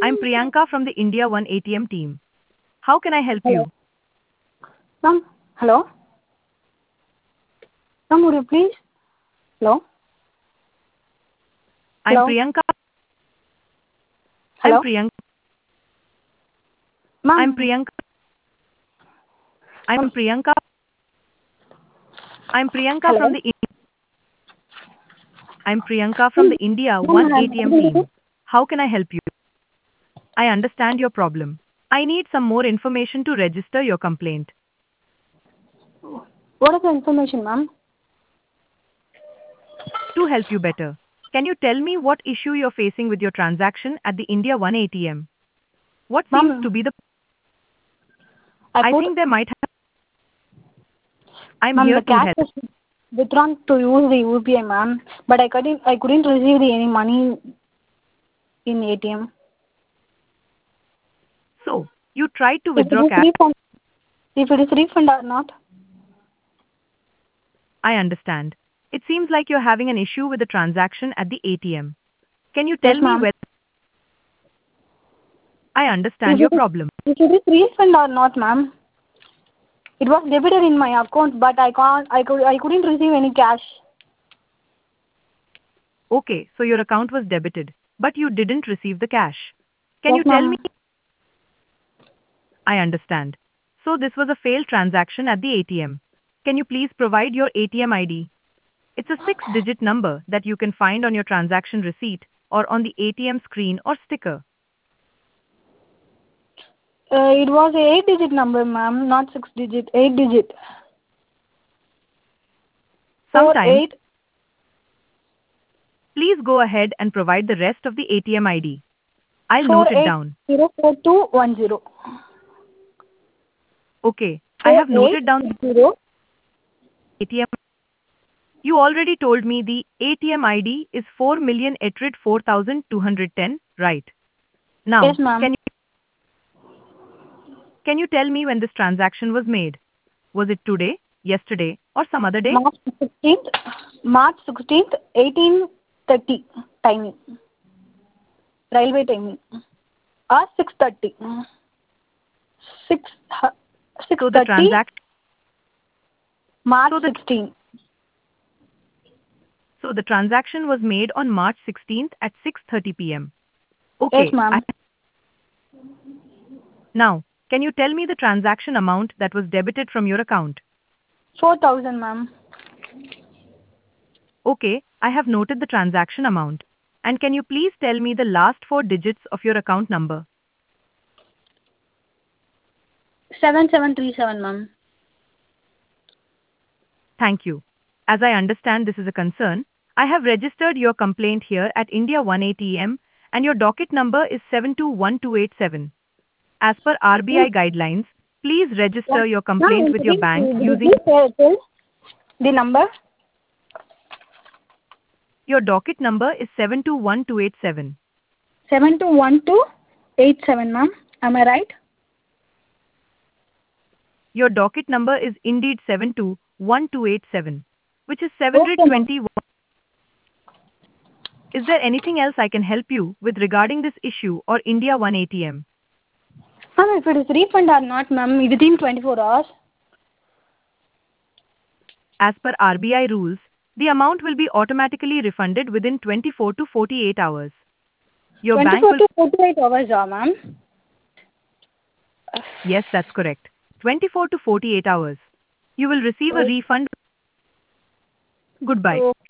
I'm Priyanka from the India One ATM team. How can I help Hello. you? Ma'am, hello. Ma'am, would you please? Hello. I'm Hello. Priyanka. I'm Hello. Priyanka. I'm Ma'am. Priyanka. I'm Ma'am. Priyanka. I'm Priyanka from Hello. the I'm Priyanka from Ma'am, the India ma'am, One ATM team. How can I help you? I understand your problem. I need some more information to register your complaint. what is the information, ma'am? To help you better, can you tell me what issue you're facing with your transaction at the India One ATM? What seems to Ma'am, be the I I put, think there might have I'm ma'am, here the to cash help. is withdrawn to use the UPI, ma'am, but I couldn't receive any money in ATM. So, you tried to If it withdraw is cash. refund, if it is refund or not? I understand. It seems like you're having an issue with the transaction at the ATM. Can you Yes, tell me ma'am. whether I understand If your it is, problem? if it is refund or not, ma'am? It was debited in my account, but I couldn't receive any cash. Okay, so your account was debited, but you didn't receive the cash. Can Yes, you tell me? ma'am. I understand. So this was a failed transaction at the ATM. Can you please provide your ATM ID? It's a six-digit number that you can find on your transaction receipt or on the ATM screen or sticker. It was a 8-digit number, ma'am, not 6-digit. 8-digit. Four Sometimes, eight please go ahead and provide the rest of the ATM ID. I'll four note it eight down. zero 4210. Okay, I Four have eight noted down the zero. ATM. You already told me the ATM ID is 4,004,210, right? Yes, Now, ma'am. can you tell me when this transaction was made? Was it today, yesterday, or some other day? March 16th. March 16th, 18:30 timing. Railway timing. Or 6:30. 6 So the 6:30. transaction March so the 16th. so the transaction was made on March 16th at 6:30 p.m. Yes, Okay, ma'am. now, can you tell me the transaction amount that was debited from your account? 4,000, ma'am. Okay, I have noted the transaction amount. And can you please tell me the last four digits of your account number? 7737, ma'am. Thank you. As I understand this is a concern, I have registered your complaint here at India 1 ATM and your docket number is 721287. As per RBI guidelines, please Yeah. register your Ma'am, complaint once with your again, bank did you using please tell the number? your docket number is 721287. 721287, ma'am. Am I right? Your docket number is indeed 721287, which is Okay, ma'am. 721. Is there anything else I can help you with regarding this issue or India 1 ATM? Ma'am, if it is refund or not, ma'am, within 24 hours. As per RBI rules, the amount will be automatically refunded within 24 to 48 hours. Your bank 24 will, to 48 hours, ma'am. yes, that's correct. 24 to 48 hours. You will receive a refund. Goodbye. So